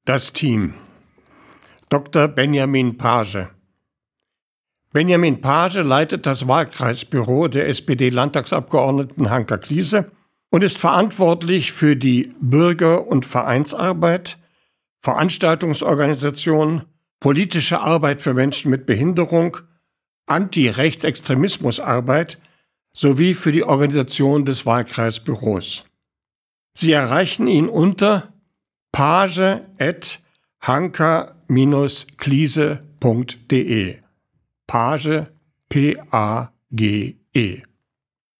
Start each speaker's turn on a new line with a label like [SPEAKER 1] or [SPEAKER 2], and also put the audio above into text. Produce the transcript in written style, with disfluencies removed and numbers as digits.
[SPEAKER 1] Das Team. Dr. Benjamin Page. Benjamin Page leitet das Wahlkreisbüro der SPD-Landtagsabgeordneten Hanka Kliese und ist verantwortlich für die Bürger- und Vereinsarbeit, Veranstaltungsorganisation, politische Arbeit für Menschen mit Behinderung, Anti-Rechtsextremismusarbeit sowie für die Organisation des Wahlkreisbüros. Sie erreichen ihn unter page@hanka-kliese.de. Page, P-A-G-E.